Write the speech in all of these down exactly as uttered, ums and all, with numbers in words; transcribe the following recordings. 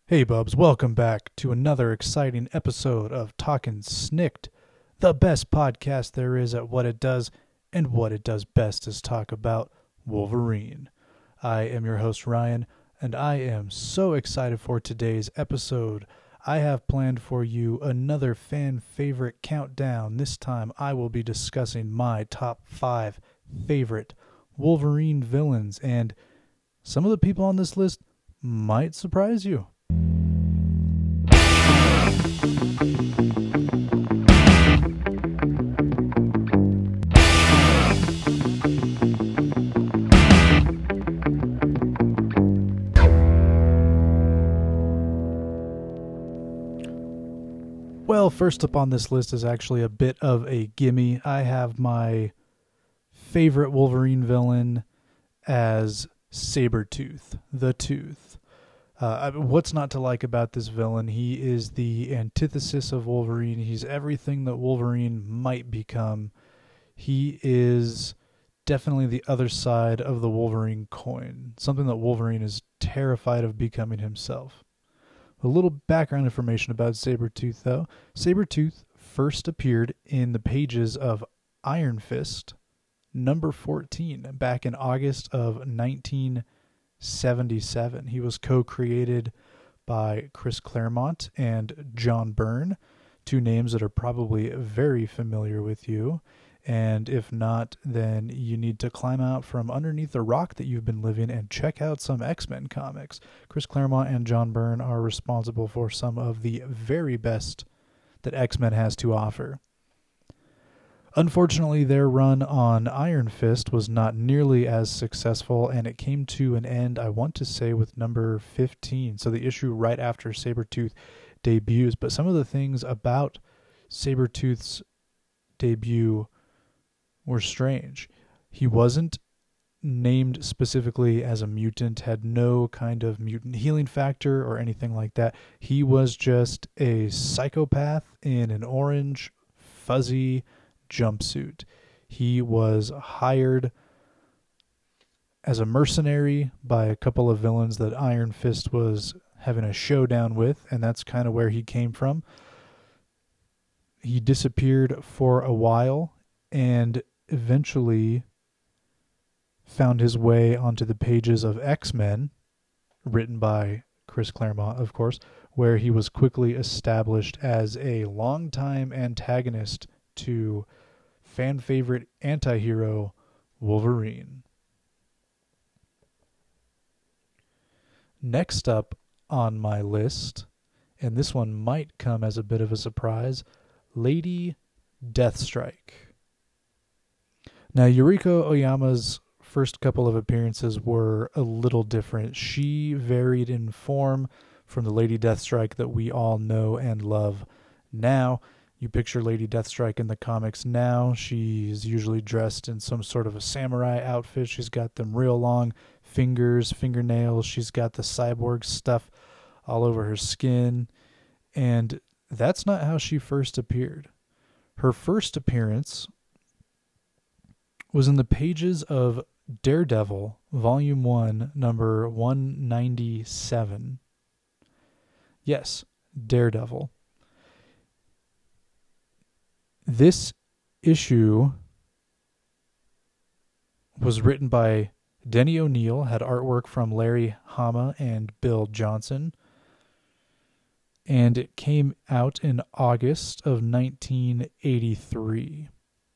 Hey Bubs, welcome back to another exciting episode of Talkin' Snicked, the best podcast there is at what it does, and what it does best is talk about Wolverine. I am your host Ryan, and I am so excited for today's episode. I have planned for you another fan favorite countdown. This time I will be discussing my top five favorite Wolverine villains, and some of the people on this list might surprise you. Well, first up on this list is actually a bit of a gimme. I have my favorite Wolverine villain as Sabretooth, the Tooth. Uh, what's not to like about this villain? He is the antithesis of Wolverine. He's everything that Wolverine might become. He is definitely the other side of the Wolverine coin, something that Wolverine is terrified of becoming himself. A little background information about Sabretooth, though. Sabretooth first appeared in the pages of Iron Fist, number fourteen, back in August of nineteen seventy-seven. He was co-created by Chris Claremont and John Byrne, two names that are probably very familiar with you. And if not, then you need to climb out from underneath the rock that you've been living and check out some X-Men comics. Chris Claremont and John Byrne are responsible for some of the very best that X-Men has to offer. Unfortunately, their run on Iron Fist was not nearly as successful, and it came to an end, I want to say, with number fifteen, so the issue right after Sabretooth debuts. But some of the things about Sabretooth's debut were strange. He wasn't named specifically as a mutant, had no kind of mutant healing factor or anything like that. He was just a psychopath in an orange, fuzzy jumpsuit. He was hired as a mercenary by a couple of villains that Iron Fist was having a showdown with, and that's kind of where he came from. He disappeared for a while and eventually found his way onto the pages of X-Men, written by Chris Claremont, of course, where he was quickly established as a longtime antagonist to fan favorite anti-hero Wolverine. Next up on my list, and this one might come as a bit of a surprise, Lady Deathstrike. Now, Yuriko Oyama's first couple of appearances were a little different. She varied in form from the Lady Deathstrike that we all know and love now. You picture Lady Deathstrike in the comics now. She's usually dressed in some sort of a samurai outfit. She's got them real long fingers, fingernails. She's got the cyborg stuff all over her skin. And that's not how she first appeared. Her first appearance was in the pages of Daredevil, Volume one, number one ninety-seven. Yes, Daredevil. This issue was written by Denny O'Neil, had artwork from Larry Hama and Bill Johnson, and it came out in August of nineteen eighty-three.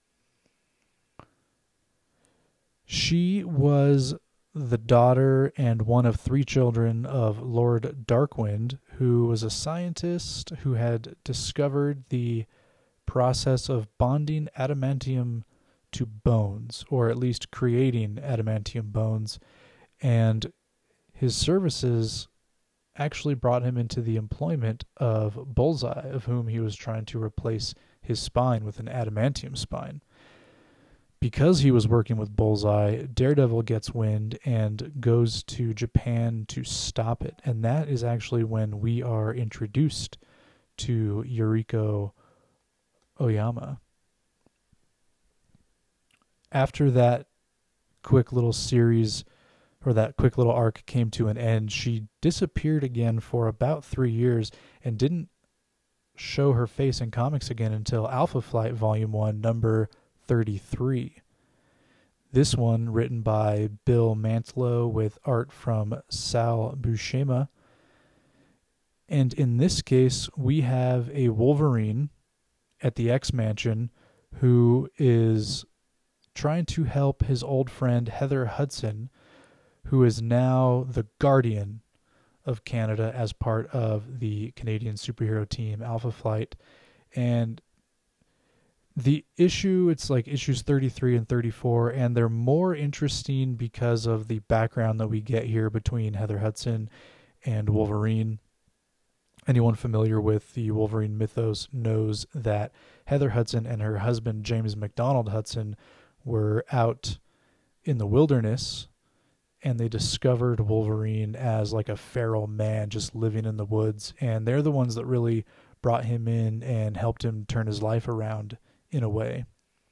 She was the daughter and one of three children of Lord Darkwind, who was a scientist who had discovered the process of bonding adamantium to bones, or at least creating adamantium bones, and his services actually brought him into the employment of Bullseye, of whom he was trying to replace his spine with an adamantium spine. Because he was working with Bullseye, Daredevil gets wind and goes to Japan to stop it. And that is actually when we are introduced to Yuriko Oyama. After that quick little series or that quick little arc came to an end. She disappeared again for about three years and didn't show her face in comics again until Alpha Flight Volume one, number thirty-three. This one written by Bill Mantlo with art from Sal Buscema. And in this case, we have a Wolverine at the X-Mansion who is trying to help his old friend Heather Hudson, who is now the Guardian of Canada as part of the Canadian superhero team Alpha Flight. And the issue, it's like issues thirty-three and thirty-four, and they're more interesting because of the background that we get here between Heather Hudson and Wolverine. Anyone familiar with the Wolverine mythos knows that Heather Hudson and her husband, James MacDonald Hudson, were out in the wilderness, and they discovered Wolverine as like a feral man just living in the woods. And they're the ones that really brought him in and helped him turn his life around in a way.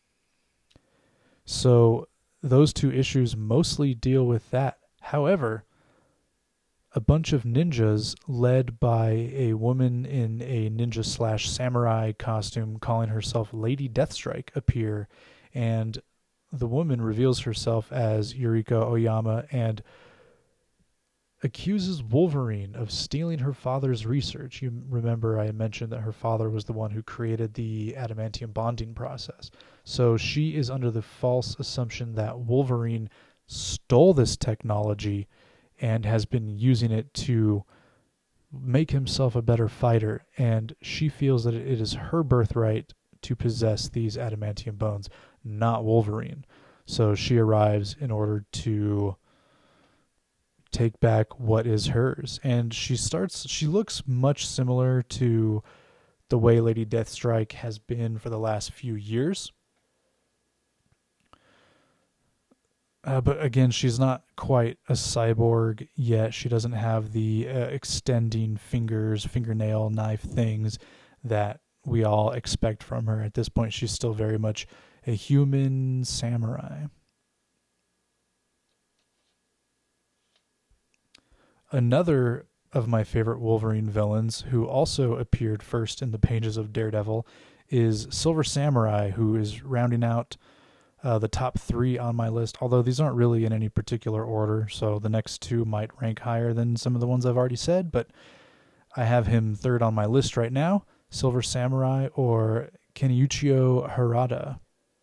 So those two issues mostly deal with that. However, a bunch of ninjas led by a woman in a ninja slash samurai costume calling herself Lady Deathstrike appear, and the woman reveals herself as Yuriko Oyama and accuses Wolverine of stealing her father's research. You remember I mentioned that her father was the one who created the adamantium bonding process. So she is under the false assumption that Wolverine stole this technology and has been using it to make himself a better fighter, and she feels that it is her birthright to possess these adamantium bones, not Wolverine. So she arrives in order to take back what is hers, and she starts she looks much similar to the way Lady Deathstrike has been for the last few years. Uh, but again, she's not quite a cyborg yet. She doesn't have the uh, extending fingers, fingernail knife things that we all expect from her. At this point, she's still very much a human samurai. Another of my favorite Wolverine villains, who also appeared first in the pages of Daredevil, is Silver Samurai, who is rounding out Uh, the top three on my list, although these aren't really in any particular order, so the next two might rank higher than some of the ones I've already said, but I have him third on my list right now, Silver Samurai, or Kenichiro Harada.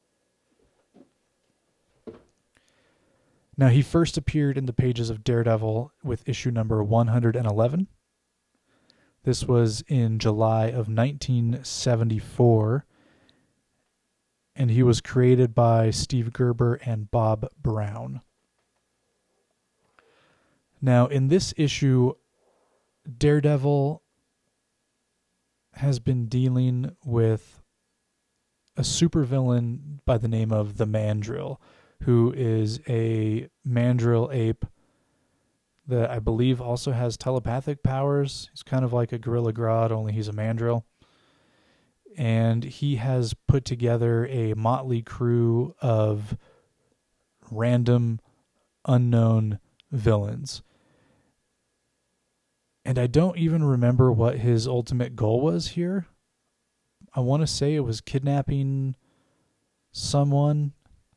Now, he first appeared in the pages of Daredevil with issue number one hundred eleven. This was in July of nineteen seventy-four, and he was created by Steve Gerber and Bob Brown. Now, in this issue, Daredevil has been dealing with a supervillain by the name of the Mandrill, who is a mandrill ape that I believe also has telepathic powers. He's kind of like a Gorilla Grodd, only he's a mandrill. And he has put together a motley crew of random, unknown villains. And I don't even remember what his ultimate goal was here. I want to say it was kidnapping someone.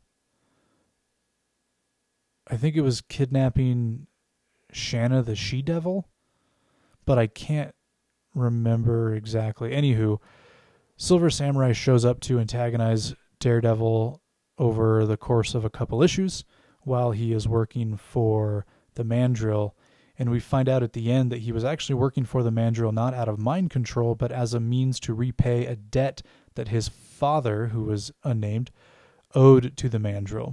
I think it was kidnapping Shanna the She-Devil, but I can't remember exactly. Anywho, Silver Samurai shows up to antagonize Daredevil over the course of a couple issues while he is working for the Mandrill, and we find out at the end that he was actually working for the Mandrill not out of mind control, but as a means to repay a debt that his father, who was unnamed, owed to the Mandrill.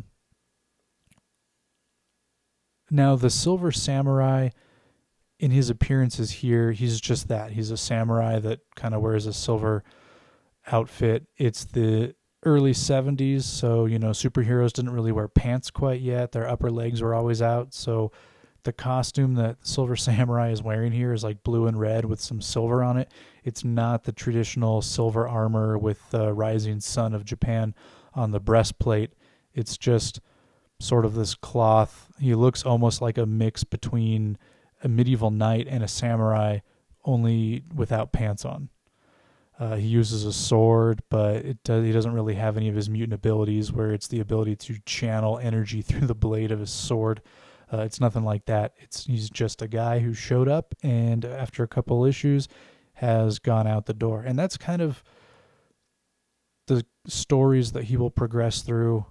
Now, the Silver Samurai, in his appearances here, he's just that. He's a samurai that kind of wears a silver outfit. It's the early seventies, so, you know, superheroes didn't really wear pants quite yet. Their upper legs were always out, so the costume that Silver Samurai is wearing here is like blue and red with some silver on it. It's not the traditional silver armor with the rising sun of Japan on the breastplate. It's just sort of this cloth. He looks almost like a mix between a medieval knight and a samurai, only without pants on. Uh, he uses a sword, but it does, he doesn't really have any of his mutant abilities, where it's the ability to channel energy through the blade of his sword. Uh, it's nothing like that. It's he's just a guy who showed up, and after a couple issues, has gone out the door. And that's kind of the stories that he will progress through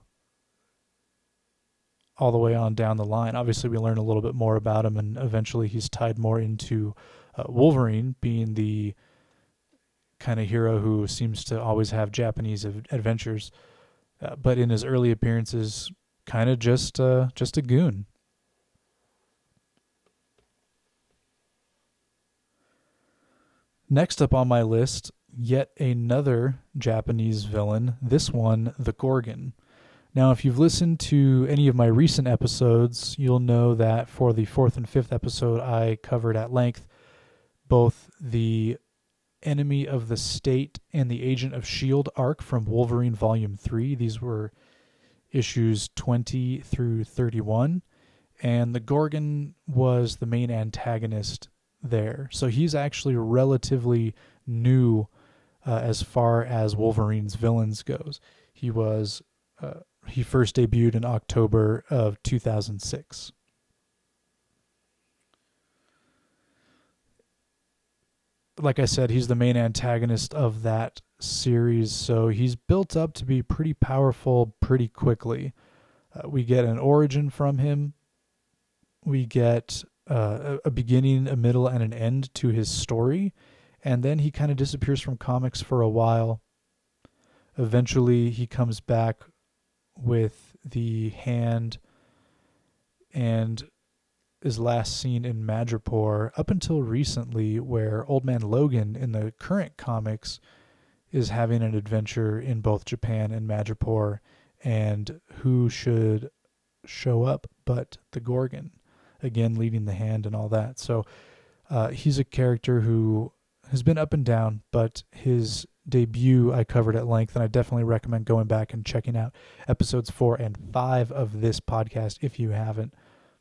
all the way on down the line. Obviously, we learn a little bit more about him, and eventually he's tied more into uh, Wolverine being the kind of hero who seems to always have Japanese adventures, uh, but in his early appearances, kind of just uh, just a goon. Next up on my list, yet another Japanese villain, this one, the Gorgon. Now, if you've listened to any of my recent episodes, you'll know that for the fourth and fifth episode, I covered at length both the Enemy of the State and the Agent of S H I E L D arc from Wolverine Volume three. These were issues twenty through thirty-one, and the Gorgon was the main antagonist there. So he's actually relatively new uh, as far as Wolverine's villains goes. He was uh, he first debuted in October of two thousand six. Like I said, he's the main antagonist of that series, so he's built up to be pretty powerful pretty quickly. Uh, we get an origin from him. We get uh, a beginning, a middle, and an end to his story, and then he kind of disappears from comics for a while. Eventually, he comes back with the hand and is last seen in Madripoor up until recently, where Old Man Logan in the current comics is having an adventure in both Japan and Madripoor, and who should show up but the Gorgon, again leading the hand and all that. So uh, he's a character who has been up and down, but his debut I covered at length, and I definitely recommend going back and checking out episodes four and five of this podcast if you haven't.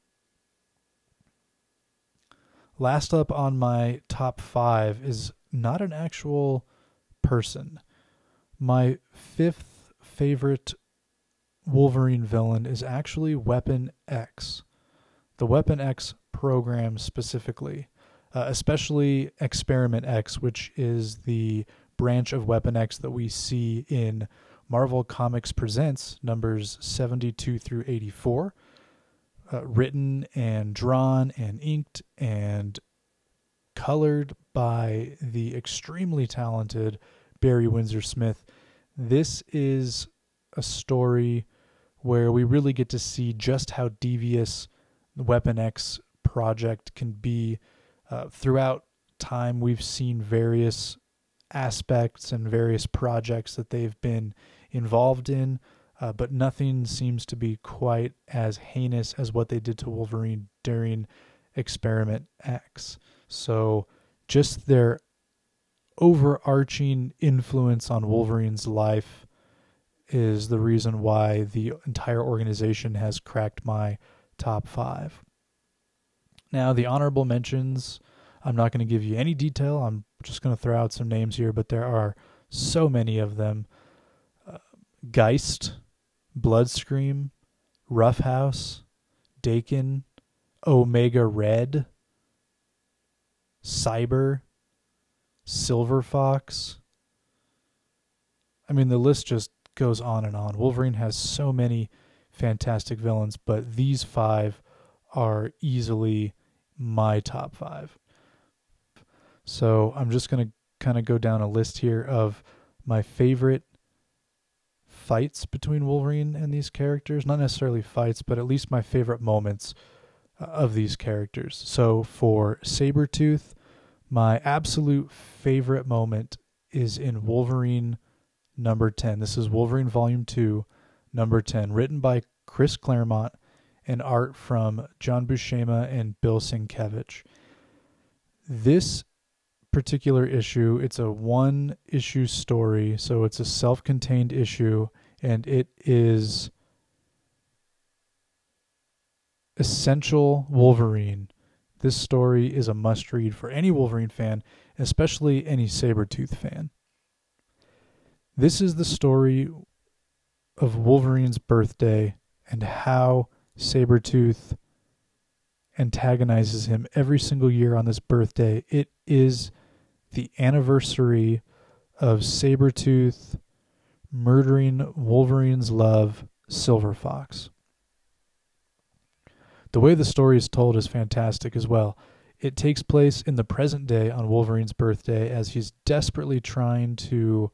Last up on my top five is not an actual person. My fifth favorite Wolverine villain is actually Weapon X. The Weapon X program specifically, uh, especially Experiment X, which is the branch of Weapon X that we see in Marvel Comics Presents numbers seventy-two through eighty-four. Uh, written and drawn and inked and colored by the extremely talented Barry Windsor Smith. This is a story where we really get to see just how devious the Weapon X project can be. Uh, throughout time, we've seen various aspects and various projects that they've been involved in. Uh, but nothing seems to be quite as heinous as what they did to Wolverine during Experiment X. So just their overarching influence on Wolverine's life is the reason why the entire organization has cracked my top five. Now, the honorable mentions, I'm not going to give you any detail. I'm just going to throw out some names here, but there are so many of them. Uh, Geist, Bloodscream, Roughhouse, Dakin, Omega Red, Cyber, Silver Fox. I mean, the list just goes on and on. Wolverine has so many fantastic villains, but these five are easily my top five. So I'm just going to kind of go down a list here of my favorite fights between Wolverine and these characters. Not necessarily fights, but at least my favorite moments of these characters. So for Sabretooth, my absolute favorite moment is in Wolverine number ten. This is Wolverine Volume two, number ten, written by Chris Claremont and art from John Buscema and Bill Sienkiewicz. This particular issue, it's a one issue story, so it's a self-contained issue, and it is essential Wolverine. This story is a must-read for any Wolverine fan, especially any Sabretooth fan. This is the story of Wolverine's birthday and how Sabretooth antagonizes him every single year on this birthday. It is the anniversary of Sabretooth murdering Wolverine's love, Silver Fox. The way the story is told is fantastic as well. It takes place in the present day on Wolverine's birthday as he's desperately trying to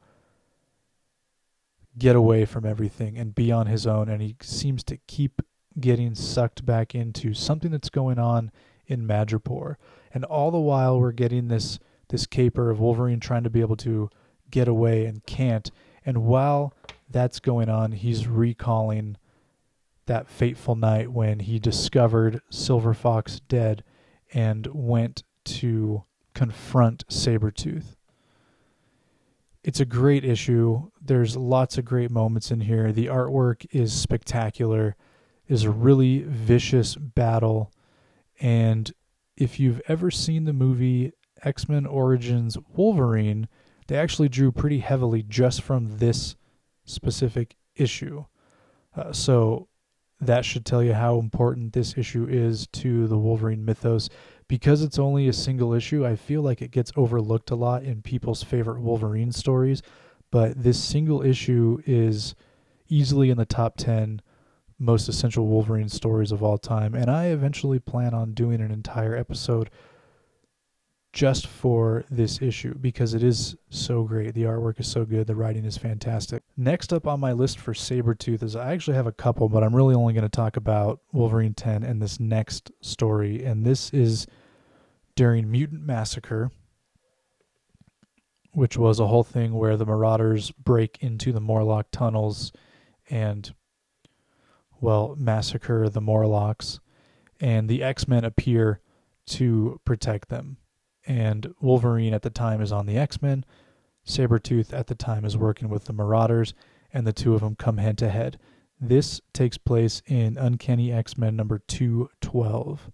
get away from everything and be on his own, and he seems to keep getting sucked back into something that's going on in Madripoor. And all the while we're getting this this caper of Wolverine trying to be able to get away and can't. And while that's going on, he's recalling that fateful night when he discovered Silver Fox dead and went to confront Sabretooth. It's a great issue. There's lots of great moments in here. The artwork is spectacular. It's a really vicious battle. And if you've ever seen the movie X-Men Origins Wolverine, they actually drew pretty heavily just from this specific issue. Uh, so that should tell you how important this issue is to the Wolverine mythos. Because it's only a single issue, I feel like it gets overlooked a lot in people's favorite Wolverine stories. But this single issue is easily in the top ten most essential Wolverine stories of all time. And I eventually plan on doing an entire episode just for this issue because it is so great. The artwork is so good. The writing is fantastic. Next up on my list for Sabretooth is I actually have a couple, but I'm really only going to talk about Wolverine ten and this next story. And this is during Mutant Massacre, which was a whole thing where the Marauders break into the Morlock tunnels and, well, massacre the Morlocks. And the X-Men appear to protect them. And Wolverine at the time is on the X-Men. Sabretooth at the time is working with the Marauders, and the two of them come head to head. This takes place in Uncanny X-Men number two twelve.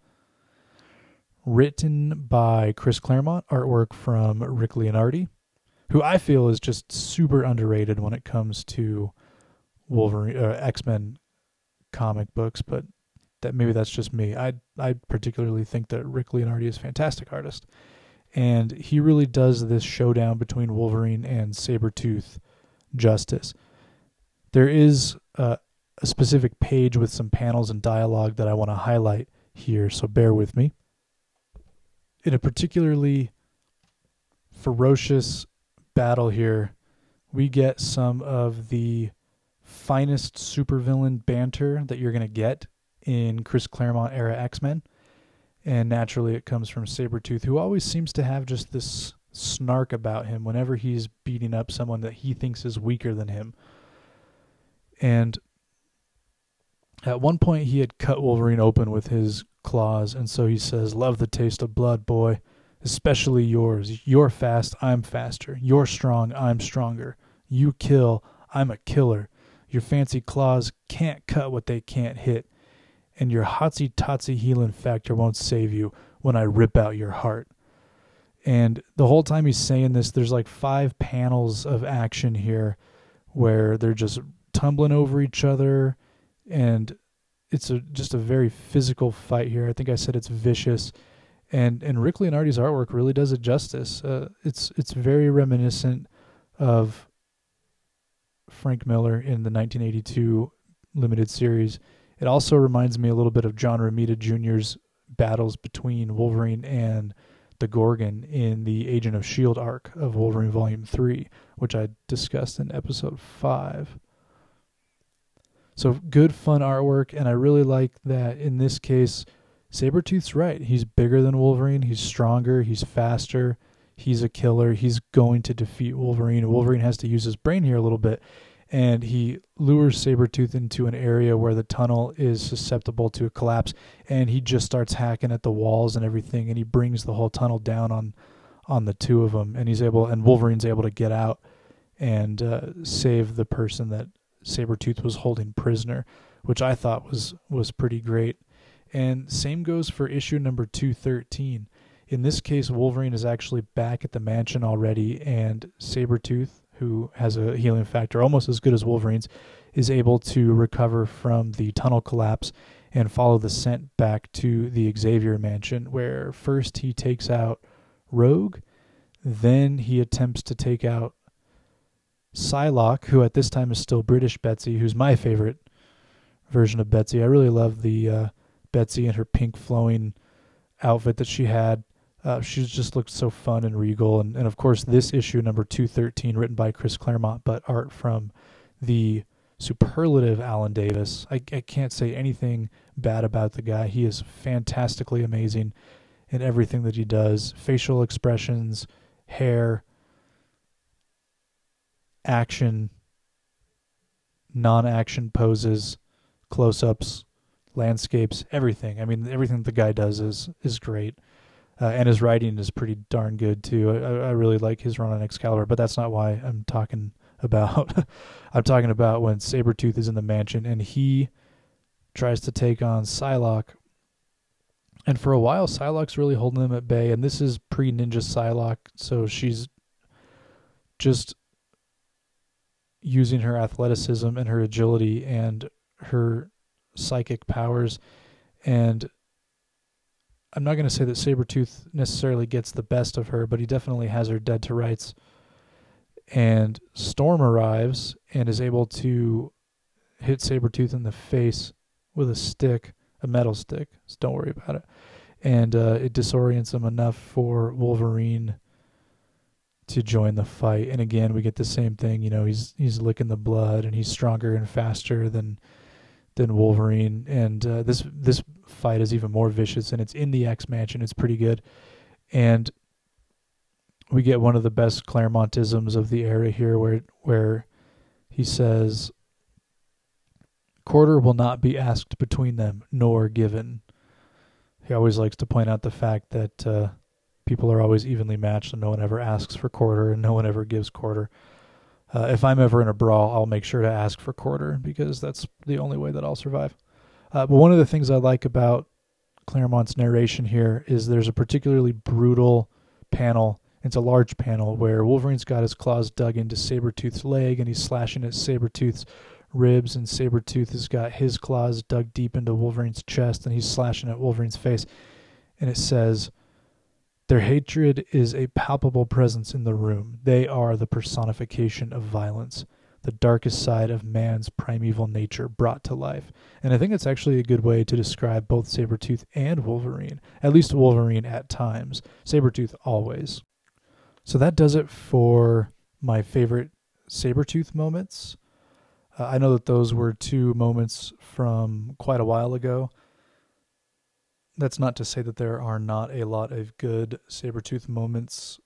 Written by Chris Claremont, artwork from Rick Leonardi, who I feel is just super underrated when it comes to Wolverine uh, X-Men comic books, but that maybe that's just me. I I particularly think that Rick Leonardi is a fantastic artist. And he really does this showdown between Wolverine and Sabretooth justice. There is a, a specific page with some panels and dialogue that I want to highlight here, so bear with me. In a particularly ferocious battle here, we get some of the finest supervillain banter that you're going to get in Chris Claremont era X-Men. And naturally it comes from Sabretooth, who always seems to have just this snark about him whenever he's beating up someone that he thinks is weaker than him. And at one point he had cut Wolverine open with his claws, and so he says, "Love the taste of blood, boy, especially yours. You're fast, I'm faster. You're strong, I'm stronger. You kill, I'm a killer. Your fancy claws can't cut what they can't hit. And your hotsy-totsy healing factor won't save you when I rip out your heart." And the whole time he's saying this, there's like five panels of action here where they're just tumbling over each other, and it's a, just a very physical fight here. I think I said it's vicious, and and Rick Leonardi's artwork really does it justice. Uh, it's it's very reminiscent of Frank Miller in the nineteen eighty-two limited series. It also reminds me a little bit of John Romita Junior's battles between Wolverine and the Gorgon in the Agent of S H I E L D arc of Wolverine Volume three, which I discussed in episode five. So good, fun artwork, and I really like that in this case, Sabretooth's right. He's bigger than Wolverine, he's stronger, he's faster, he's a killer, he's going to defeat Wolverine. Wolverine has to use his brain here a little bit. And he lures Sabretooth into an area where the tunnel is susceptible to a collapse, and he just starts hacking at the walls and everything, and he brings the whole tunnel down on on the two of them, and he's able, and Wolverine's able to get out and uh, save the person that Sabretooth was holding prisoner, which I thought was was pretty great. And same goes for issue number two thirteen. In this case, Wolverine is actually back at the mansion already, and Sabretooth, who has a healing factor almost as good as Wolverine's, is able to recover from the tunnel collapse and follow the scent back to the Xavier mansion, where first he takes out Rogue, then he attempts to take out Psylocke, who at this time is still British Betsy, who's my favorite version of Betsy. I really love the uh, Betsy and her pink flowing outfit that she had. Uh, she just looked so fun and regal. And, and of course, this issue, number two thirteen, written by Chris Claremont, but art from the superlative Alan Davis. I, I can't say anything bad about the guy. He is fantastically amazing in everything that he does. Facial expressions, hair, action, non-action poses, close-ups, landscapes, everything. I mean, everything the guy does is is great. Uh, and his writing is pretty darn good, too. I, I really like his run on Excalibur, but that's not why I'm talking about. I'm talking about when Sabretooth is in the mansion and he tries to take on Psylocke. And for a while, Psylocke's really holding him at bay, and this is pre-Ninja Psylocke, so she's just using her athleticism and her agility and her psychic powers. And I'm not going to say that Sabretooth necessarily gets the best of her, but he definitely has her dead to rights. And Storm arrives and is able to hit Sabretooth in the face with a stick, a metal stick, so don't worry about it. And uh, it disorients him enough for Wolverine to join the fight. And again, we get the same thing. You know, he's he's licking the blood, and he's stronger and faster than than Wolverine. And uh, this this fight is even more vicious, and it's in the X Mansion. It's pretty good. And we get one of the best Claremontisms of the era here, where where he says, "Quarter will not be asked between them, nor given." He always likes to point out the fact that uh, people are always evenly matched, and no one ever asks for quarter, and no one ever gives quarter. Uh, if I'm ever in a brawl, I'll make sure to ask for quarter, because that's the only way that I'll survive. Uh, but one of the things I like about Claremont's narration here is there's a particularly brutal panel. It's a large panel where Wolverine's got his claws dug into Sabretooth's leg, and he's slashing at Sabretooth's ribs, and Sabretooth has got his claws dug deep into Wolverine's chest, and he's slashing at Wolverine's face. And it says, "Their hatred is a palpable presence in the room. They are the personification of violence, the darkest side of man's primeval nature brought to life." And I think it's actually a good way to describe both Sabretooth and Wolverine, at least Wolverine at times, Sabretooth always. So that does it for my favorite Sabretooth moments. Uh, I know that those were two moments from quite a while ago. That's not to say that there are not a lot of good Sabretooth moments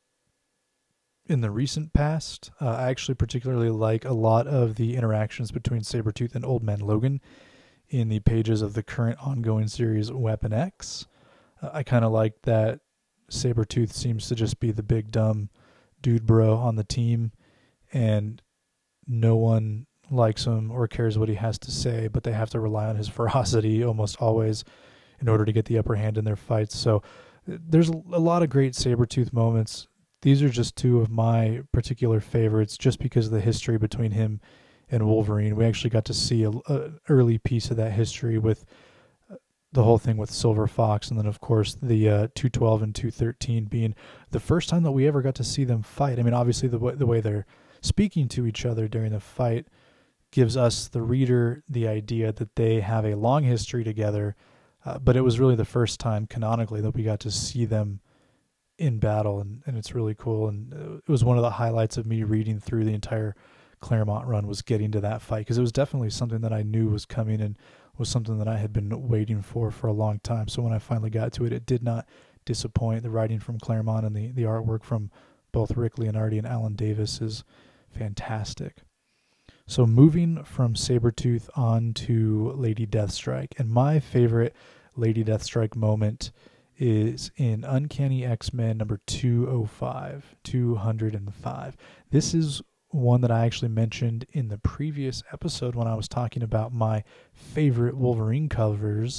in the recent past. Uh, I actually particularly like a lot of the interactions between Sabretooth and Old Man Logan in the pages of the current ongoing series Weapon X. Uh, I kind of like that Sabretooth seems to just be the big dumb dude bro on the team, and no one likes him or cares what he has to say, but they have to rely on his ferocity almost always in order to get the upper hand in their fights. So there's a lot of great Sabretooth moments. These are just two of my particular favorites just because of the history between him and Wolverine. We actually got to see an early piece of that history with the whole thing with Silver Fox, and then, of course, the uh, two twelve and two thirteen being the first time that we ever got to see them fight. I mean, obviously, the way, the way they're speaking to each other during the fight gives us, the reader, the idea that they have a long history together, uh, but it was really the first time canonically that we got to see them in battle, and, and it's really cool. And it was one of the highlights of me reading through the entire Claremont run, was getting to that fight, because it was definitely something that I knew was coming and was something that I had been waiting for for a long time. So when I finally got to it, it did not disappoint. The writing from Claremont and the, the artwork from both Rick Leonardi and Alan Davis is fantastic. So moving from Sabretooth on to Lady Deathstrike. And my favorite Lady Deathstrike moment is in Uncanny X-Men number two oh five, two oh five. This is one that I actually mentioned in the previous episode when I was talking about my favorite Wolverine covers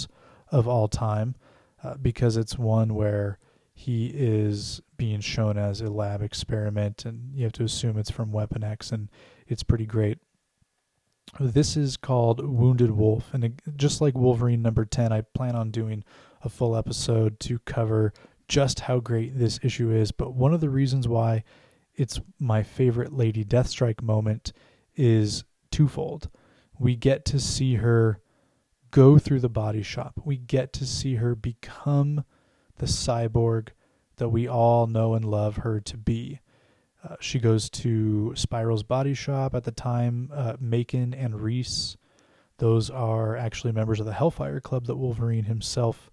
of all time, uh, because it's one where he is being shown as a lab experiment, and you have to assume it's from Weapon X, and it's pretty great. This is called Wounded Wolf, and it, just like Wolverine number ten, I plan on doing a full episode to cover just how great this issue is. But one of the reasons why it's my favorite Lady Deathstrike moment is twofold. We get to see her go through the body shop. We get to see her become the cyborg that we all know and love her to be. Uh, she goes to Spiral's body shop at the time. Uh, Macon and Reese, those are actually members of the Hellfire Club that Wolverine himself,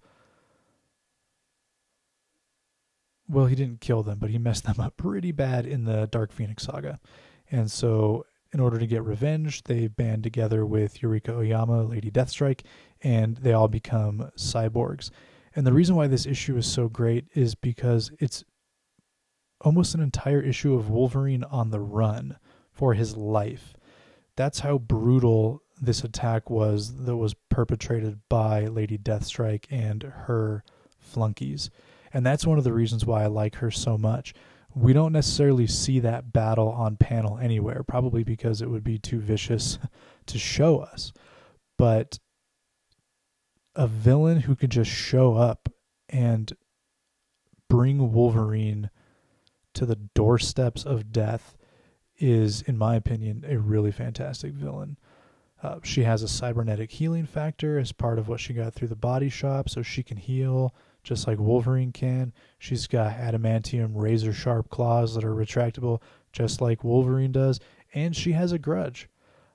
well, he didn't kill them, but he messed them up pretty bad in the Dark Phoenix saga. And so in order to get revenge, they band together with Eureka Oyama, Lady Deathstrike, and they all become cyborgs. And the reason why this issue is so great is because it's almost an entire issue of Wolverine on the run for his life. That's how brutal this attack was that was perpetrated by Lady Deathstrike and her flunkies. And that's one of the reasons why I like her so much. We don't necessarily see that battle on panel anywhere, probably because it would be too vicious to show us. But a villain who could just show up and bring Wolverine to the doorsteps of death is, in my opinion, a really fantastic villain. Uh, she has a cybernetic healing factor as part of what she got through the body shop, so she can heal just like Wolverine can. She's got adamantium razor sharp claws that are retractable just like Wolverine does, and she has a grudge.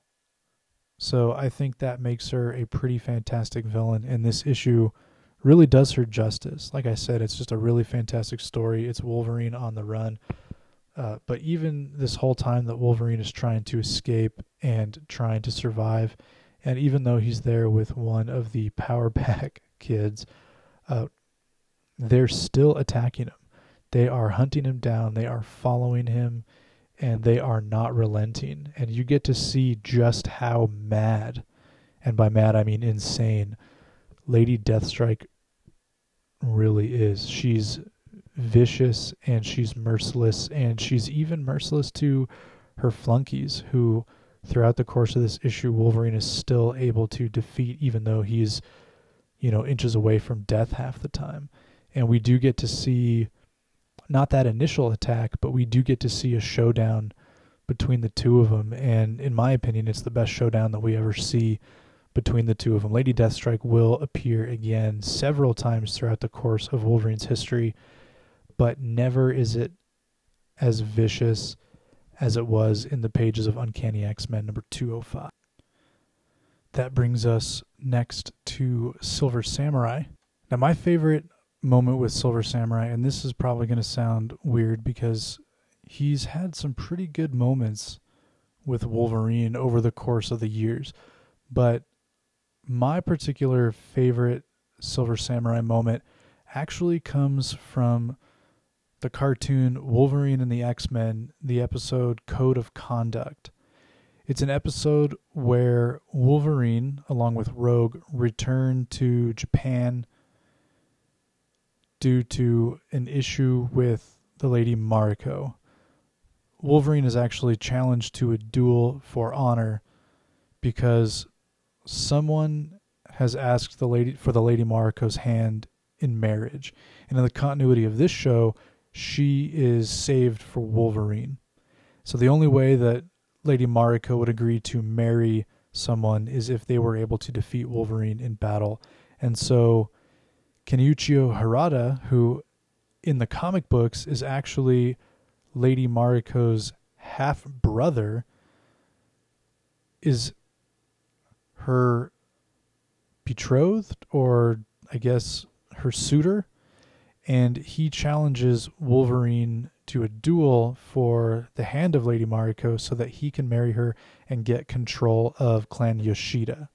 So I think that makes her a pretty fantastic villain, and this issue really does her justice. Like I said, it's just a really fantastic story. It's Wolverine on the run. Uh, but even this whole time that Wolverine is trying to escape and trying to survive, and even though he's there with one of the Power Pack kids, uh, they're still attacking him. They are hunting him down. They are following him, and they are not relenting. And you get to see just how mad, and by mad I mean insane, Lady Deathstrike really is. She's vicious, and she's merciless, and she's even merciless to her flunkies, who throughout the course of this issue Wolverine is still able to defeat, even though he's, you know, inches away from death half the time. And we do get to see not that initial attack, but we do get to see a showdown between the two of them, and in my opinion it's the best showdown that we ever see between the two of them. Lady Deathstrike will appear again several times throughout the course of Wolverine's history, but never is it as vicious as it was in the pages of Uncanny X-Men number two oh five. That brings us next to Silver Samurai. Now, my favorite moment with Silver Samurai, and this is probably going to sound weird because he's had some pretty good moments with Wolverine over the course of the years, but my particular favorite Silver Samurai moment actually comes from the cartoon Wolverine and the X-Men, the episode Code of Conduct. It's an episode where Wolverine, along with Rogue, return to Japan due to an issue with the Lady Mariko. Wolverine is actually challenged to a duel for honor because someone has asked the lady for the Lady Mariko's hand in marriage. And in the continuity of this show, she is saved for Wolverine. So the only way that Lady Mariko would agree to marry someone is if they were able to defeat Wolverine in battle. And so Kenichiro Harada, who in the comic books is actually Lady Mariko's half-brother, is her betrothed, or I guess her suitor, and he challenges Wolverine to a duel for the hand of Lady Mariko so that he can marry her and get control of Clan Yoshida.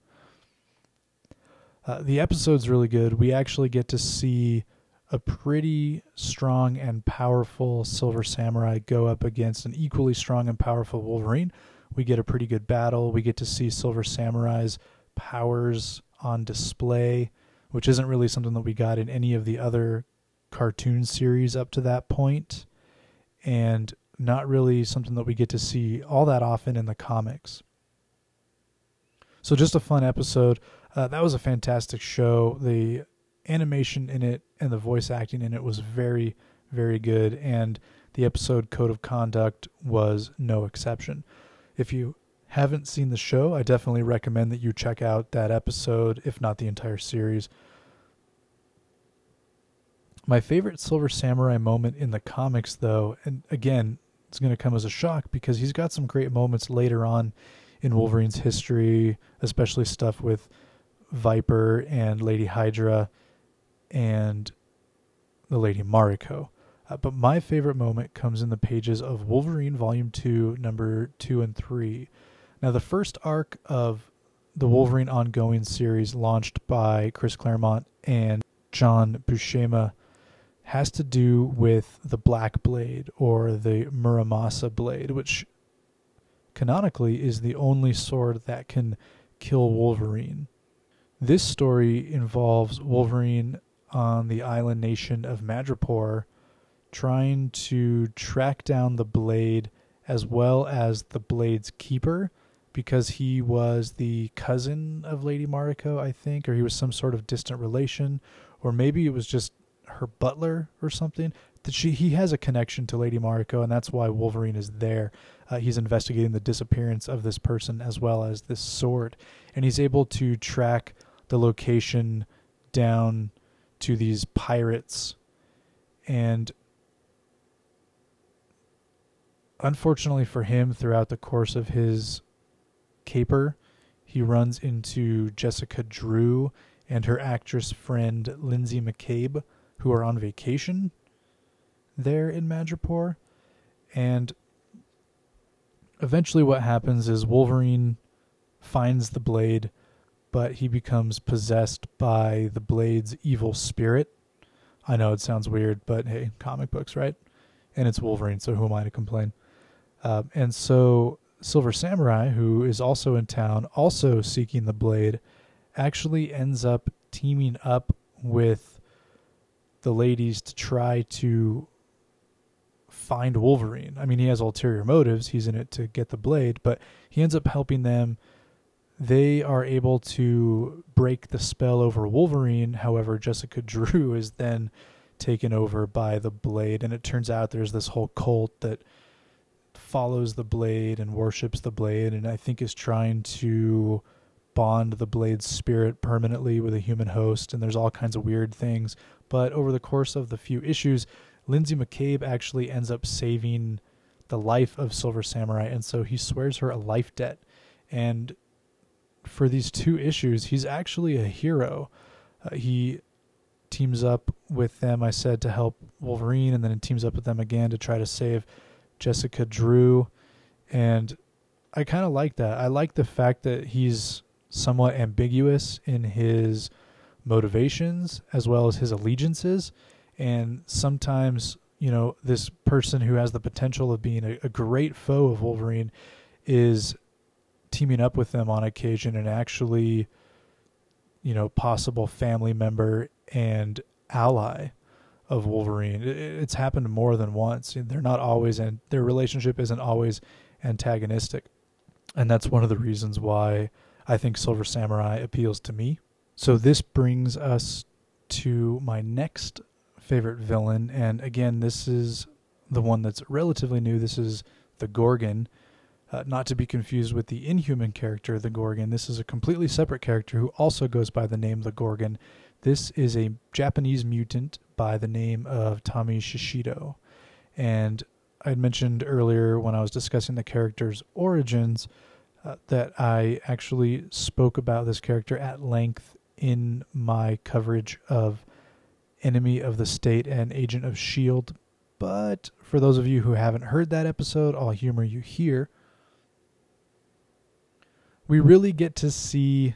Uh, the episode's really good. We actually get to see a pretty strong and powerful Silver Samurai go up against an equally strong and powerful Wolverine. We get a pretty good battle. We get to see Silver Samurai's powers on display. which isn't really something that we got in any of the other cartoon series up to that point, and not really something that we get to see all that often in the comics. So just a fun episode. Uh, that was a fantastic show. The animation in it and the voice acting in it was very, very good, and the episode Code of Conduct was no exception. If you haven't seen the show, I definitely recommend that you check out that episode, if not the entire series. My favorite Silver Samurai moment in the comics, though, and again, it's going to come as a shock because he's got some great moments later on in Wolverine's history, especially stuff with Viper and Lady Hydra and the Lady Mariko. Uh, but my favorite moment comes in the pages of Wolverine Volume two, number two and three. Now, the first arc of the Wolverine ongoing series launched by Chris Claremont and John Buscema has to do with the Black Blade, or the Muramasa Blade, which canonically is the only sword that can kill Wolverine. This story involves Wolverine on the island nation of Madripoor trying to track down the blade as well as the blade's keeper, because he was the cousin of Lady Mariko, I think, or he was some sort of distant relation, or maybe it was just her butler or something. That she he has a connection to Lady Mariko, and that's why Wolverine is there. Uh, he's investigating the disappearance of this person as well as this sword, and he's able to track the location down to these pirates. And unfortunately for him, throughout the course of his caper, he runs into Jessica Drew and her actress friend Lindsay McCabe, who are on vacation there in Madripoor. And eventually what happens is Wolverine finds the blade, but he becomes possessed by the blade's evil spirit. I know it sounds weird, but hey, comic books, right? And it's Wolverine, so who am I to complain? Uh, and so Silver Samurai, who is also in town, also seeking the blade, actually ends up teaming up with the ladies to try to find Wolverine. I mean, he has ulterior motives. He's in it to get the blade, but he ends up helping them. They are able to break the spell over Wolverine. However, Jessica Drew is then taken over by the blade, and it turns out there's this whole cult that follows the blade and worships the blade, and I think is trying to bond the blade's spirit permanently with a human host, and there's all kinds of weird things. But over the course of the few issues, Lindsay McCabe actually ends up saving the life of Silver Samurai, and so he swears her a life debt. And for these two issues, he's actually a hero. Uh, he teams up with them, I said, to help Wolverine, and then it teams up with them again to try to save Jessica Drew. And I kind of like that. I like the fact that he's somewhat ambiguous in his motivations as well as his allegiances. And sometimes, you know, this person who has the potential of being a, a great foe of Wolverine is teaming up with them on occasion and actually, you know, possible family member and ally of Wolverine. It's happened more than once. They're not always, and their relationship isn't always antagonistic. And that's one of the reasons why I think Silver Samurai appeals to me. So this brings us to my next favorite villain. And again, this is the one that's relatively new. This is the Gorgon. Uh, not to be confused with the Inhuman character, the Gorgon. This is a completely separate character who also goes by the name the Gorgon. This is a Japanese mutant by the name of Tommy Shishido. And I had mentioned earlier when I was discussing the character's origins uh, that I actually spoke about this character at length in my coverage of Enemy of the State and Agent of S H I E L D. But for those of you who haven't heard that episode, I'll humor you here. We really get to see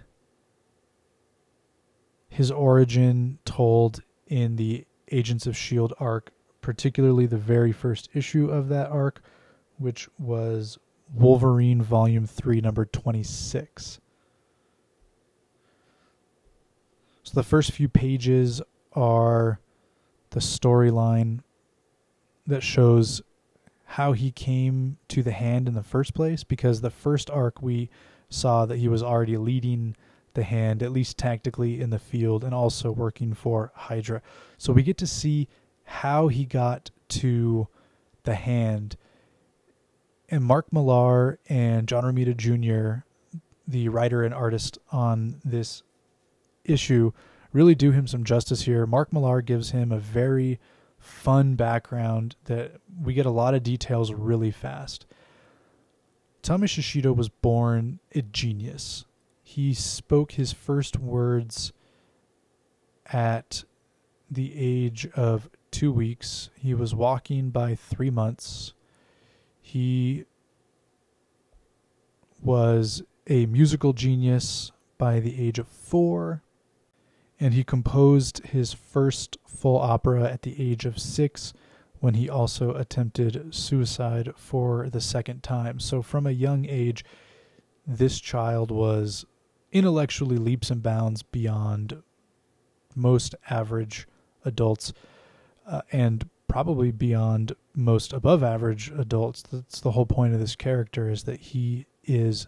his origin told in the Agents of S H I E L D arc, particularly the very first issue of that arc, which was Wolverine Volume three, number twenty-six. So the first few pages are the storyline that shows how he came to the Hand in the first place, because the first arc we saw that he was already leading the Hand, at least tactically, in the field and also working for Hydra. So we get to see how he got to the Hand. And Mark Millar and John Romita Junior, the writer and artist on this issue, really do him some justice here. Mark Millar gives him a very fun background that we get a lot of details really fast. Tommy Shishido was born a genius. He spoke his first words at the age of two weeks. He was walking by three months. He was a musical genius by the age of four. And he composed his first full opera at the age of six, when he also attempted suicide for the second time. So from a young age, this child was intellectually leaps and bounds beyond most average adults, uh, and probably beyond most above average adults. That's the whole point of this character, is that he is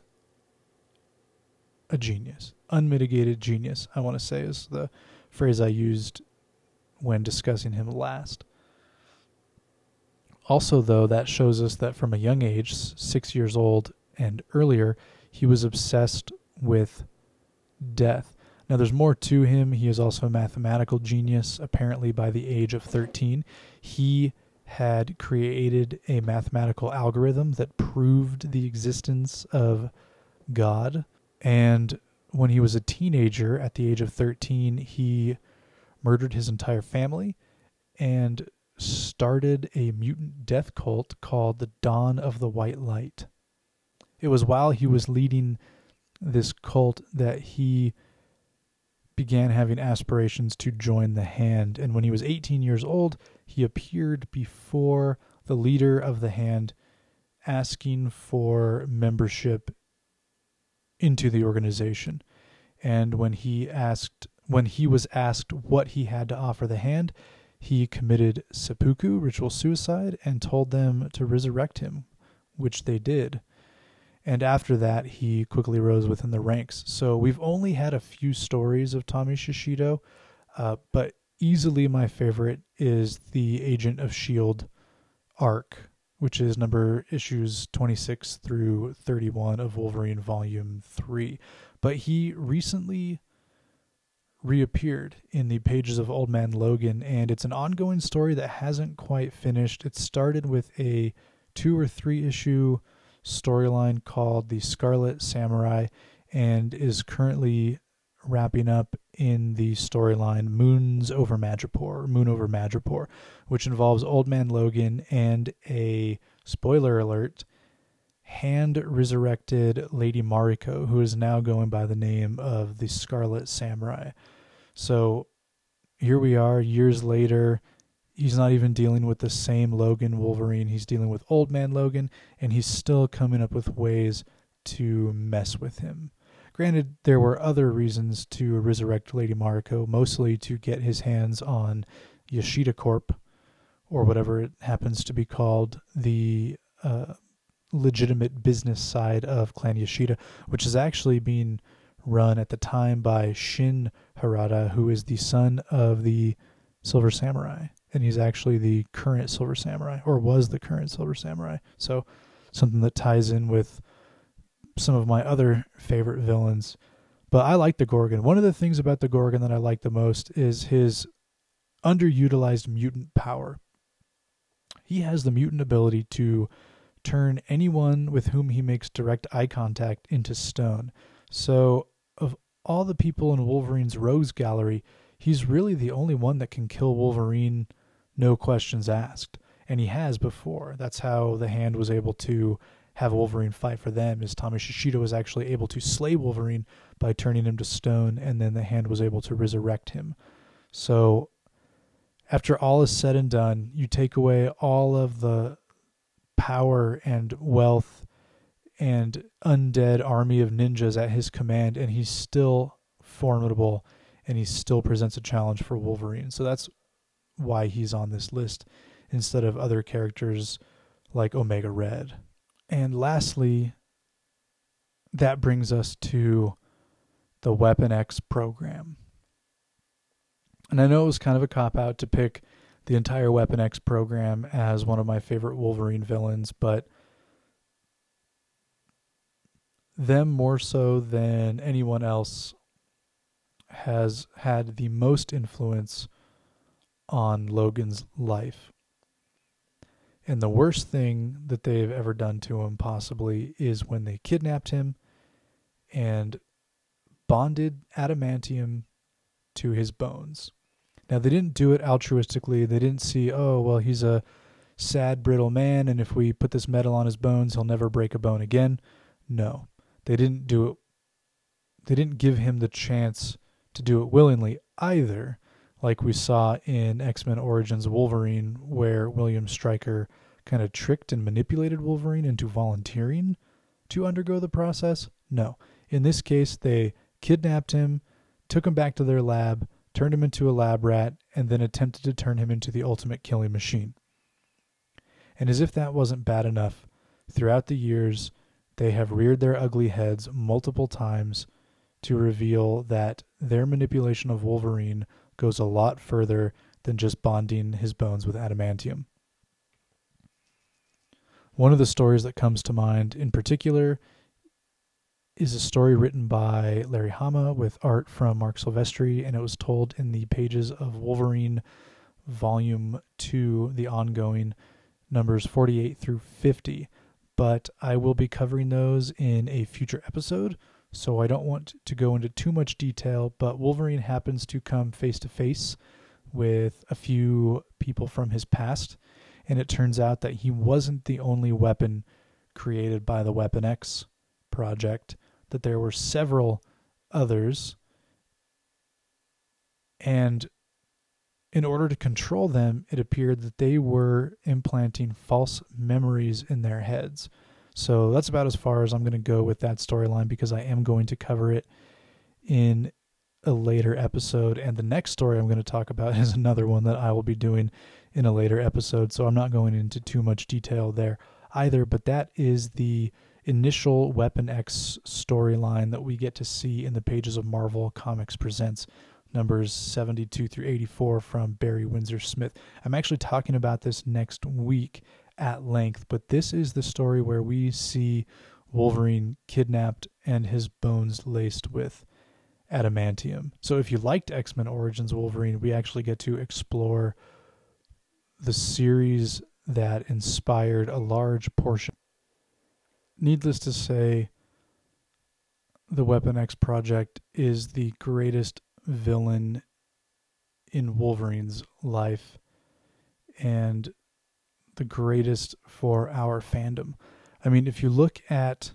a genius. Unmitigated genius, I want to say, is the phrase I used when discussing him last. Also, though, that shows us that from a young age, six years old and earlier, he was obsessed with death. Now, there's more to him. He is also a mathematical genius. Apparently, by the age of thirteen, he had created a mathematical algorithm that proved the existence of God. And when he was a teenager, at the age of thirteen, he murdered his entire family and started a mutant death cult called the Dawn of the White Light. It was while he was leading this cult that he began having aspirations to join the Hand. And when he was eighteen years old, he appeared before the leader of the Hand asking for membership into the organization. And when he asked, when he was asked what he had to offer the Hand, he committed seppuku, ritual suicide, and told them to resurrect him, which they did. And after that, he quickly rose within the ranks. So we've only had a few stories of Tommy Shishido, uh, but easily my favorite is the Agent of S H I E L D arc, which is number issues twenty-six through thirty-one of Wolverine Volume three. But he recently reappeared in the pages of Old Man Logan, and it's an ongoing story that hasn't quite finished. It started with a two or three issue storyline called The Scarlet Samurai, and is currently wrapping up in the storyline Moons Over Madripoor, Moon Over Madripoor, which involves Old Man Logan and a, spoiler alert, hand-resurrected Lady Mariko, who is now going by the name of the Scarlet Samurai. So here we are, years later. He's not even dealing with the same Logan Wolverine. He's dealing with Old Man Logan, and he's still coming up with ways to mess with him. Granted, there were other reasons to resurrect Lady Mariko, mostly to get his hands on Yoshida Corp, or whatever it happens to be called, the uh, legitimate business side of Clan Yoshida, which is actually being run at the time by Shin Harada, who is the son of the Silver Samurai. And he's actually the current Silver Samurai, or was the current Silver Samurai. So something that ties in with some of my other favorite villains. But I like the Gorgon. One of the things about the Gorgon that I like the most is his underutilized mutant power. He has the mutant ability to turn anyone with whom he makes direct eye contact into stone. So of all the people in Wolverine's Rogues Gallery, he's really the only one that can kill Wolverine, no questions asked. And he has before. That's how the Hand was able to have Wolverine fight for them, is Tommy Shishido was actually able to slay Wolverine by turning him to stone, and then the Hand was able to resurrect him. So after all is said and done, you take away all of the power and wealth and undead army of ninjas at his command, and he's still formidable and he still presents a challenge for Wolverine. So that's why he's on this list instead of other characters like Omega Red. And lastly, that brings us to the Weapon X program. And I know it was kind of a cop-out to pick the entire Weapon X program as one of my favorite Wolverine villains, but them more so than anyone else has had the most influence on Logan's life. And the worst thing that they've ever done to him possibly is when they kidnapped him and bonded adamantium to his bones. Now, they didn't do it altruistically. They didn't see, oh, well, he's a sad, brittle man, and if we put this metal on his bones, he'll never break a bone again. No, they didn't do it. They didn't give him the chance to do it willingly either, like we saw in X-Men Origins Wolverine, where William Stryker kind of tricked and manipulated Wolverine into volunteering to undergo the process. No. In this case, they kidnapped him, took him back to their lab, turned him into a lab rat, and then attempted to turn him into the ultimate killing machine. And as if that wasn't bad enough, throughout the years, they have reared their ugly heads multiple times to reveal that their manipulation of Wolverine goes a lot further than just bonding his bones with adamantium. One of the stories that comes to mind in particular is a story written by Larry Hama with art from Mark Silvestri, and it was told in the pages of Wolverine Volume two, the ongoing, numbers forty-eight through fifty. But I will be covering those in a future episode, so I don't want to go into too much detail, but Wolverine happens to come face to face with a few people from his past, and it turns out that he wasn't the only weapon created by the Weapon X project, that there were several others, and in order to control them, it appeared that they were implanting false memories in their heads. So that's about as far as I'm going to go with that storyline, because I am going to cover it in a later episode. And the next story I'm going to talk about is another one that I will be doing in a later episode. So I'm not going into too much detail there either, but that is the initial Weapon X storyline that we get to see in the pages of Marvel Comics Presents, numbers seventy-two through eighty-four from Barry Windsor Smith. I'm actually talking about this next week at length, but this is the story where we see Wolverine kidnapped and his bones laced with adamantium. So if you liked X-Men Origins Wolverine, we actually get to explore the series that inspired a large portion. Needless to say, the Weapon X project is the greatest villain in Wolverine's life and the greatest for our fandom. I mean, if you look at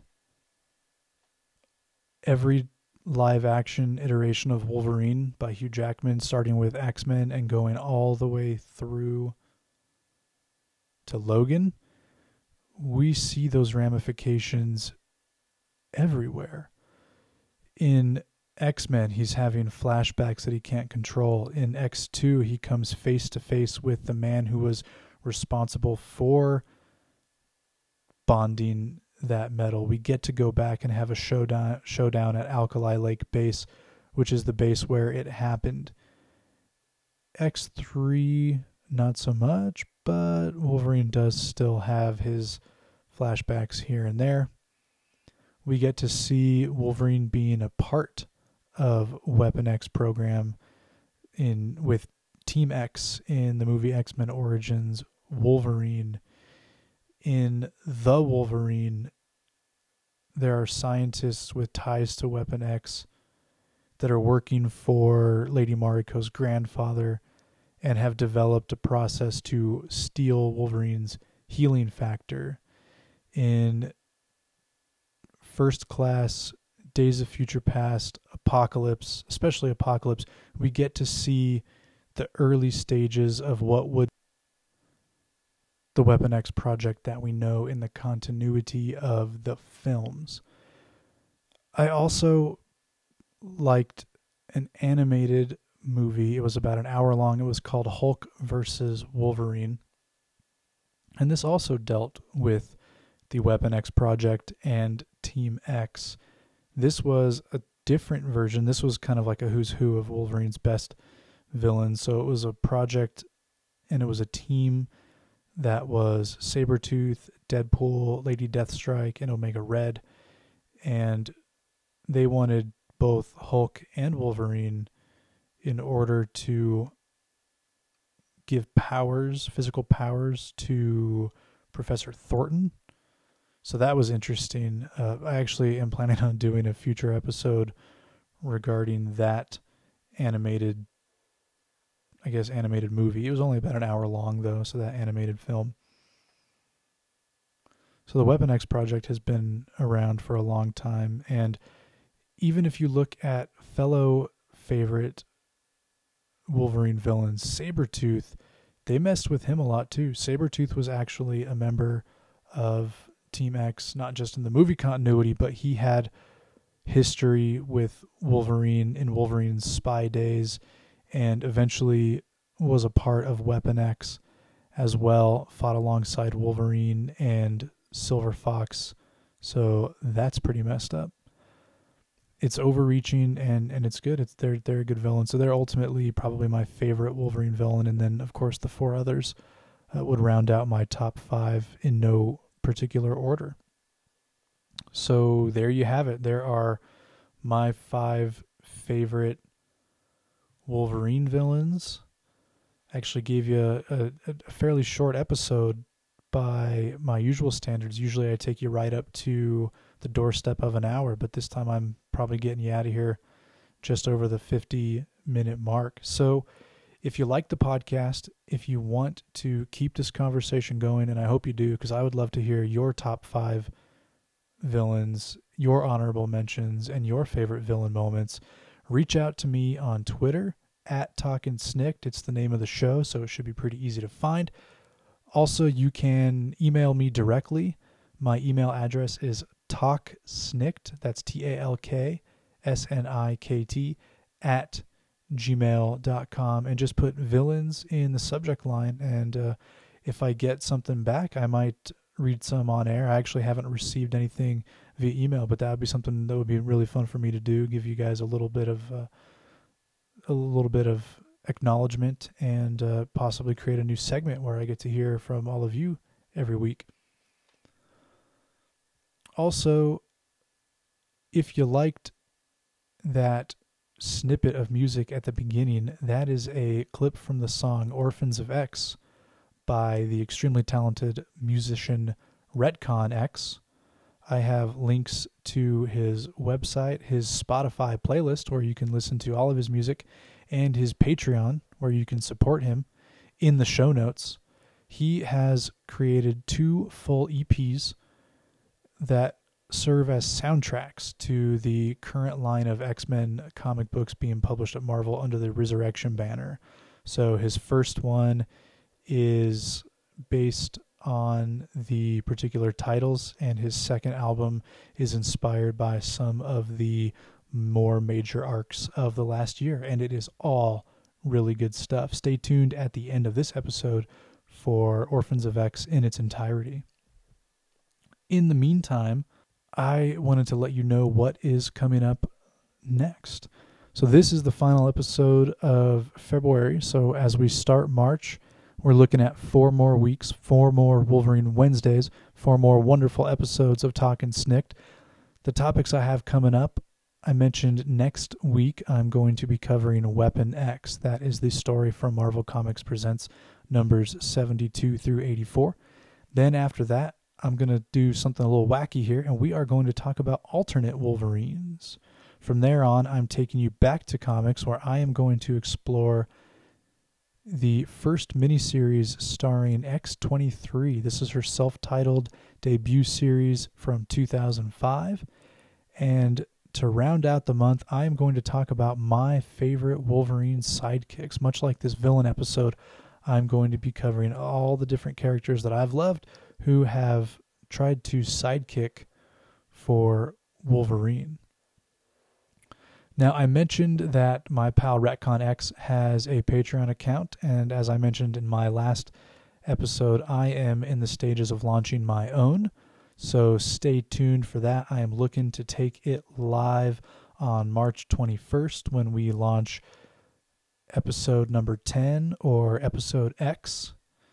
every live action iteration of Wolverine by Hugh Jackman, starting with X-Men and going all the way through to Logan, we see those ramifications everywhere. In X-Men, he's having flashbacks that he can't control. In X two, he comes face to face with the man who was responsible for bonding that metal. We get to go back and have a showdown showdown at Alkali Lake Base, which is the base where it happened. X three, not so much, but Wolverine does still have his flashbacks here and there. We get to see Wolverine being a part of Weapon X program in with Team X in the movie X-Men Origins Wolverine. In The Wolverine, there are scientists with ties to Weapon X that are working for Lady Mariko's grandfather and have developed a process to steal Wolverine's healing factor. In First Class, Days of Future Past, Apocalypse, especially Apocalypse, we get to see the early stages of what would the Weapon X project that we know in the continuity of the films. I also liked an animated movie. It was about an hour long. It was called Hulk versus Wolverine. And this also dealt with the Weapon X project and Team X. This was a different version. This was kind of like a who's who of Wolverine's best villains. So it was a project and it was a team that was Sabretooth, Deadpool, Lady Deathstrike, and Omega Red. And they wanted both Hulk and Wolverine in order to give powers, physical powers, to Professor Thornton. So that was interesting. Uh, I actually am planning on doing a future episode regarding that animated, I guess, animated movie. It was only about an hour long, though, so that animated film. So the Weapon X project has been around for a long time, and even if you look at fellow favorite Wolverine villains, Sabretooth, they messed with him a lot too. Sabretooth was actually a member of Team X, not just in the movie continuity, but he had history with Wolverine in Wolverine's spy days, and eventually was a part of Weapon X as well, fought alongside Wolverine and Silver Fox. So that's pretty messed up. It's overreaching and, and it's good. It's they're they're a good villain. So they're ultimately probably my favorite Wolverine villain, and then of course the four others uh, would round out my top five in no particular order. So there you have it. There are my five favorite Wolverine villains. I actually gave you a, a, a fairly short episode by my usual standards. Usually I take you right up to the doorstep of an hour, but this time I'm probably getting you out of here just over the fifty minute mark. So if you like the podcast, if you want to keep this conversation going, and I hope you do, because I would love to hear your top five villains, your honorable mentions, and your favorite villain moments, reach out to me on Twitter at Talkin' Snikt. It's the name of the show, so it should be pretty easy to find. Also, you can email me directly. My email address is talksnikt, that's T A L K S N I K T, at gmail dot com, and just put villains in the subject line, and uh, if I get something back, I might read some on air. I actually haven't received anything via email, but that would be something that would be really fun for me to do, give you guys a little bit of uh, a little bit of acknowledgement, and uh, possibly create a new segment where I get to hear from all of you every week. Also, if you liked that snippet of music at the beginning, that is a clip from the song Orphans of X by the extremely talented musician Retcon X. I have links to his website, his Spotify playlist, where you can listen to all of his music, and his Patreon, where you can support him, in the show notes. He has created two full E Ps that serve as soundtracks to the current line of X-Men comic books being published at Marvel under the Resurrection banner. So his first one is based on the particular titles, and his second album is inspired by some of the more major arcs of the last year, and it is all really good stuff. Stay tuned at the end of this episode for Orphans of X in its entirety. In the meantime, I wanted to let you know what is coming up next. So this is the final episode of February. So as we start March, we're looking at four more weeks, four more Wolverine Wednesdays, four more wonderful episodes of Talkin' Snikt. The topics I have coming up, I mentioned next week I'm going to be covering Weapon X. That is the story from Marvel Comics Presents numbers seventy-two through eighty-four. Then after that, I'm going to do something a little wacky here, and we are going to talk about alternate Wolverines. From there on, I'm taking you back to comics, where I am going to explore the first miniseries starring X twenty-three. This is her self-titled debut series from two thousand five. And to round out the month, I am going to talk about my favorite Wolverine sidekicks. Much like this villain episode, I'm going to be covering all the different characters that I've loved who have tried to sidekick for Wolverine. Now, I mentioned that my pal RetconX has a Patreon account, and as I mentioned in my last episode, I am in the stages of launching my own, so stay tuned for that. I am looking to take it live on March twenty-first when we launch episode number ten or episode X.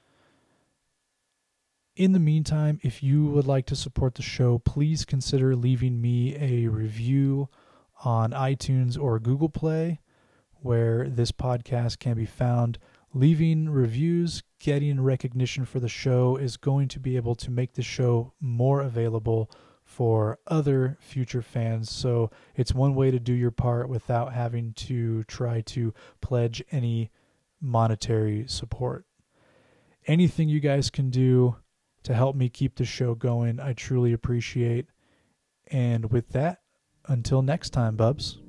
In the meantime, if you would like to support the show, please consider leaving me a review on iTunes or Google Play, where this podcast can be found. Leaving reviews, getting recognition for the show is going to be able to make the show more available for other future fans. So it's one way to do your part without having to try to pledge any monetary support. Anything you guys can do to help me keep the show going, I truly appreciate. And with that, until next time, bubs.